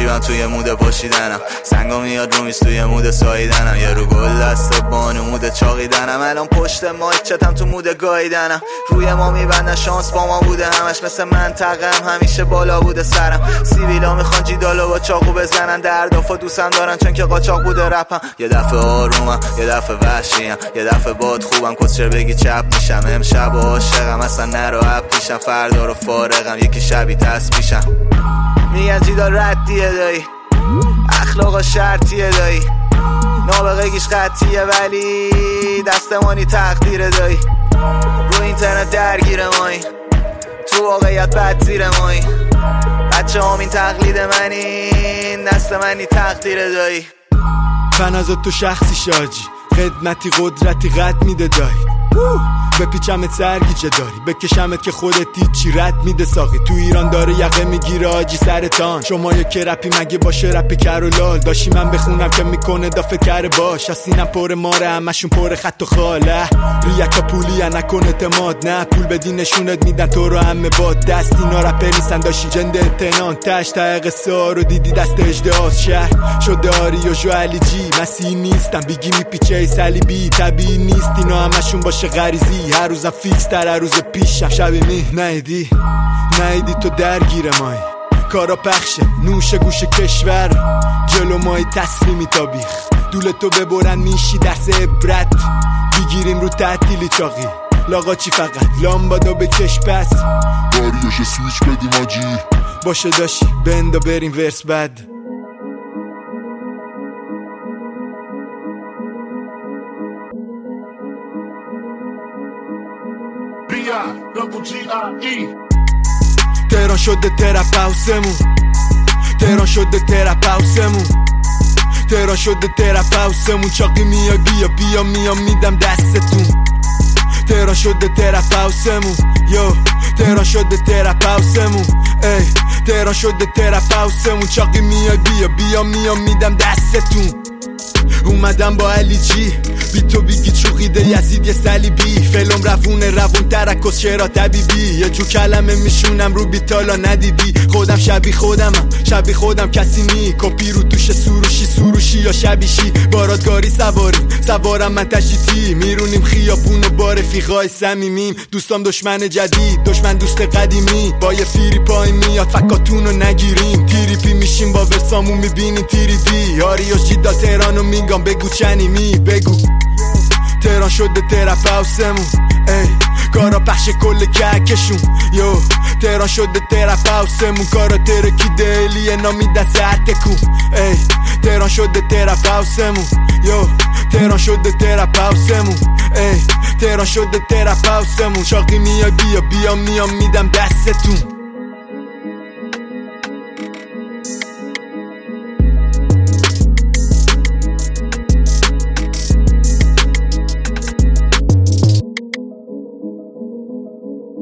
جیبم توی مود پاشیدنم، سنگا میاد رو میز توی مود ساییدنم، یه رو گل دست بانو مود چاقیدنم، الان پشت مایک چتم تو مود گاییدنم، روی ما میبندن شانس با ما بوده همش مثل منطقم همیشه بالا بوده سرم، سیبیلا میخوان جیدالو با چاقو بزنن، دردافا دوستم دارن چون که قاچاق بوده رپم، یه دفعه آرومم یه دفعه وحشیم، یه دفعه باد خوبم کسچر بگی چپ میشم، امشب عاشقم اصلا نرو اپ پیشم، فردا رو فارغم یکی شبی دست پیشم، میگن جیدال ردیه دایی اخلاقا شرطیه دایی، نابغگیش قطعیه ولی دستمانی تقدیره دایی، رو اینترنت درگیر مایی تو واقعیت بد زیر مایی، بچه همین تقلید منین دست منی تقدیره دایی، فنازت تو شخصی شاجی خدمتی قدرتی قد میده دایی، بپیچمت سرگیجه داری بکشمت که خودت چی رد میده ساقی، تو ایران داره یقه میگیره آجی سرطان، شما یک رپی مگه باشه رپی کر و لال، داشتی من بخونم که میکنه دافه کر باش، سینم پر ماره همشون پر خط و خاله، ریکا پولی نکن اعتماد، نه پول بدی نشونت میدن تو رو همه باد، دست اینا رپر نیستن داشتی جنده اتنان، تش تق سا رو دیدی دست اجدهاز شهر شده آری و جو علی جی، مسیح نیستم بیگی میپیچه سلیبی، طبیعی نیست اینا همشون باشه غریزی، هر روزم فیکس تر هر روز پیشم، شبی نیدی تو درگیر مایی، کارا پخشه نوش گوش کشور جلو مای تسلیمی تا بیخ، دول تو ببرن میشی درس عبرت، بگیریم رو تعطیلی چاقی، لاغا چی فقط لامبادو بکش پس باریوش سویچ بدیم آجی، باشه داشی بندا بریم ورس بد. تهران شده ترپ هاوسمون، تهران شده ترپ هاوسمون، تهران شده ترپ هاوسمون، چاقی میای بیا میام میدم دستتون، تهران شده ترپ هاوسمون، یو تهران شده ترپ هاوسمون، ای تهران شده ترپ هاوسمون، چاقی میای بیا میام میدم دستتون، اومدم با علی جی بی تو بیگی چوقیده یزید یه سلیبی، فلم روون ترکس شعرا طبیبی، یه جو کلمه میشونم رو بیتالا ندیدی، خودم شبی خودم کسی نی، کپی رو توش سروشی یا شبیشی، بارادگاری سوارم من تشیتی، میرونیم خیابون و با رفیقای صمیمیم، دوستام دشمن جدید دشمن دوست قدیمی، با یه فیری پای میاد فکاتونو نگیریم، تیریپی میشیم با ورسامون میبینیم تیریدی، آریوش جیدا تهرانو میگم بگو چنیمی بگو، تهران شده ترپ هاوسمون، ای کارا پخش کل کهکشون، یو تهران شده ترپ هاوسمون، کارا ترکی دلیه نامیدن سر تکون، ای تهران شده ترپ هاوسمون، یو تهران شده ترپ هاوسمون، ای تهران شده ترپ هاوسمون، چاقی میای بیا میام میدم دستتون.